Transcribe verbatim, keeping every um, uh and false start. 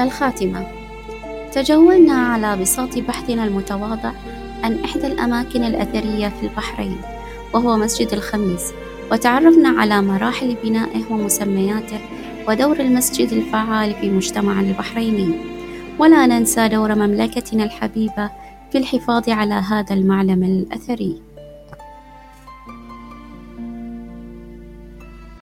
الخاتمة. تجولنا على بساط بحثنا المتواضع عن إحدى الأماكن الأثرية في البحرين، وهو مسجد الخميس، وتعرفنا على مراحل بنائه ومسمياته ودور المسجد الفعال في مجتمع البحريني. ولا ننسى دور مملكتنا الحبيبة في الحفاظ على هذا المعلم الأثري.